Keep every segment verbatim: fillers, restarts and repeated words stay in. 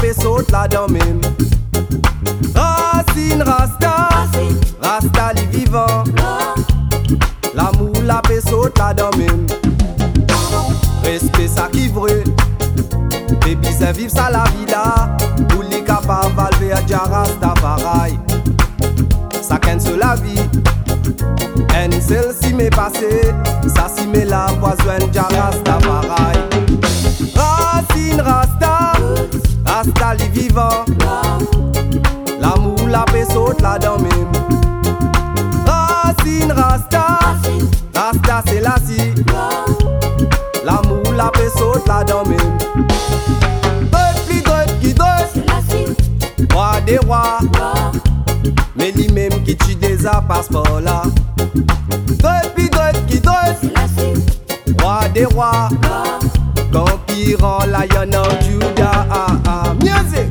paix saute là dans même. Racine Rasta, Rasta li vivant. L'amour, la paix saute là dans même. Respect ça qui vrai. Baby c'est vivre ça la vie là. Pour les capables valver à dia Rastafari. Ça qu'en se la vie. En celle-ci m'est passé. Ça si m'est la poison dia Rastafari. Racine Rasta, Rasta li vivant. L'amour, la paix saute là dans même. Racine Rasta, Rasta c'est la si. L'amour, la paix saute là dans même. Peuple droit qui doit, roi des rois. Mais lui même qui tue des passeports là. Peuple droit qui doit, roi des rois. Conquérant Lion of Judah. Music.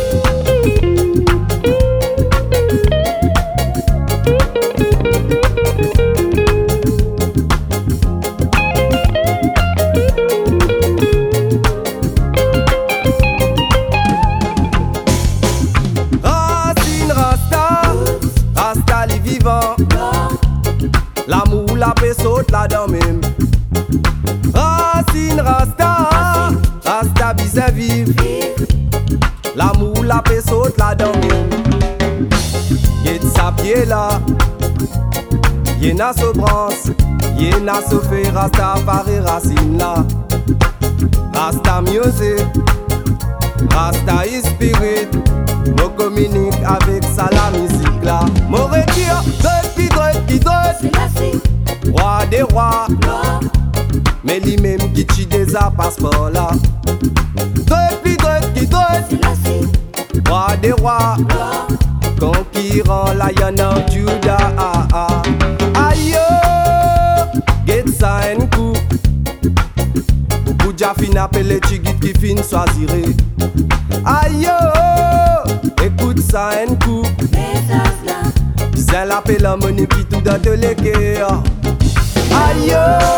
L'amour, la paix saute là dans même. Racine Rasta, Rasta bise vive. L'amour, la paix saute là dans même. Y'a de sa pied là, y'a n'a se branche, y'a n'a se fait Rasta pareil racine là. Rasta music, Rasta is spirit. Nous communique avec ça la musique là. Mon retire, depuis droit qui doit. Roi des rois. Mais lui même qui tue des passeports là. Depuis droit qui doit. Roi des rois. Conquérant Lion of Judah. Aïe, get ça un coup. Beaucoup de fin appelé Chigit qui fin choisiré. Aïe, écoute ça un coup. C'est l'appel la monnaie qui tout dans de l'équerre. Aïe,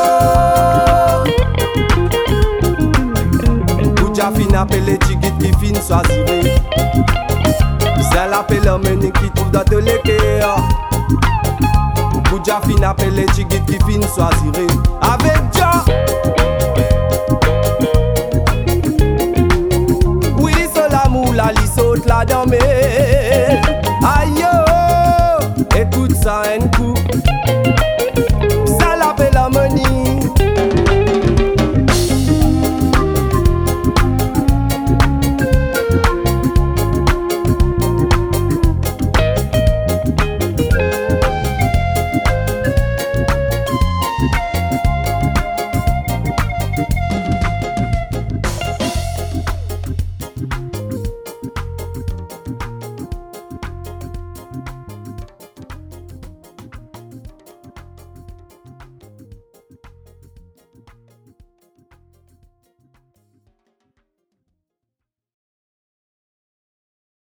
Kouja fin appelé Chigit qui fin choisiré. C'est l'appel la monnaie qui tout dans de l'équerre. Kouja fin appelé Chigit qui fin choisiré. Avec Jah. Oui, c'est l'amour la li saute là dans mes. Aïe, écoute ça, hein.